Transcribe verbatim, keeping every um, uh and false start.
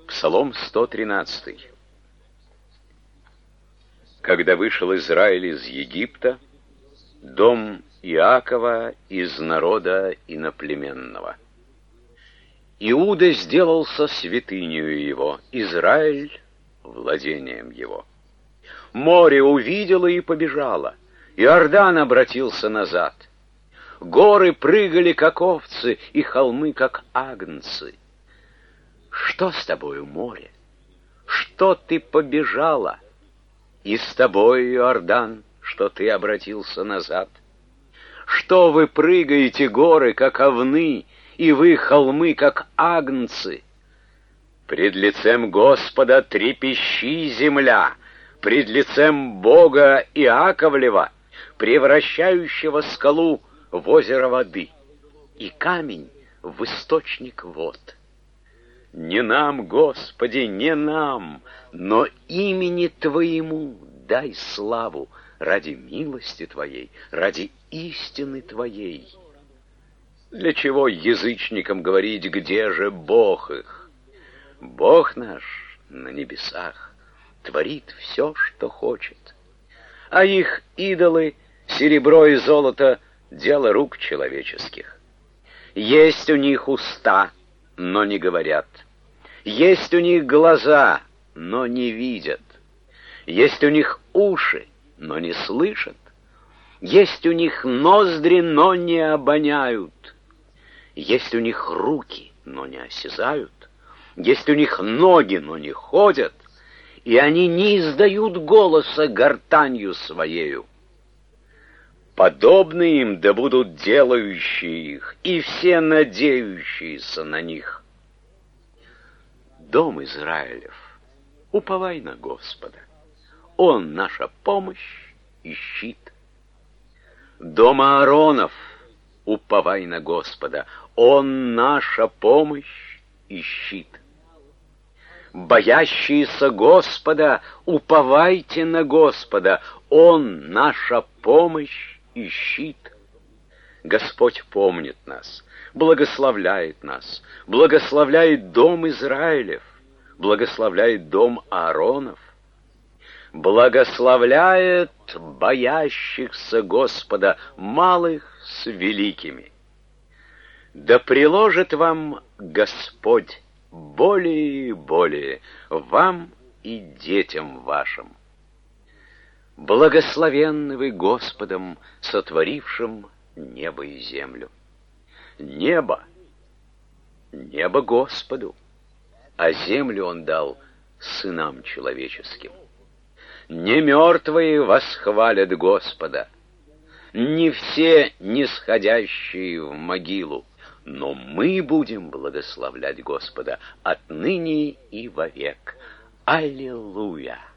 Псалом сто тринадцатый. Когда вышел Израиль из Египта, дом Иакова из народа иноплеменного. Иуда сделался святынею его, Израиль — владением его. Море увидело и побежало, Иордан обратился назад. Горы прыгали, как овцы, и холмы, как агнцы. Что с тобою, море? Что ты побежала? И с тобой, Иордан, что ты обратился назад? Что вы прыгаете, горы, как овны, и вы, холмы, как агнцы? Пред лицем Господа трепещи, земля, пред лицем Бога Иаковлева, превращающего скалу в озеро воды, и камень в источник вод. Не нам, Господи, не нам, но имени Твоему дай славу ради милости Твоей, ради истины Твоей. Для чего язычникам говорить, где же Бог их? Бог наш на небесах творит все, что хочет, а их идолы, серебро и золото, дело рук человеческих. Есть у них уста, но не говорят. Есть у них глаза, но не видят. Есть у них уши, но не слышат. Есть у них ноздри, но не обоняют. Есть у них руки, но не осязают. Есть у них ноги, но не ходят. И они не издают голоса гортанью своею. Подобны им да будут делающие их, и все надеющиеся на них. Дом Израилев, уповай на Господа, Он наша помощь и щит. Дом Ааронов, уповай на Господа, Он наша помощь и щит. Боящиеся Господа, уповайте на Господа, Он наша помощь и щит. Господь помнит нас, благословляет нас, благословляет дом Израилев, благословляет дом Ааронов, благословляет боящихся Господа, малых с великими. Да приложит вам Господь более и более, вам и детям вашим. Благословенны вы Господом, сотворившим небо и землю. Небо, небо Господу, а землю Он дал сынам человеческим. Не мертвые восхвалят Господа, не все нисходящие в могилу, но мы будем благословлять Господа отныне и вовек. Аллилуйя!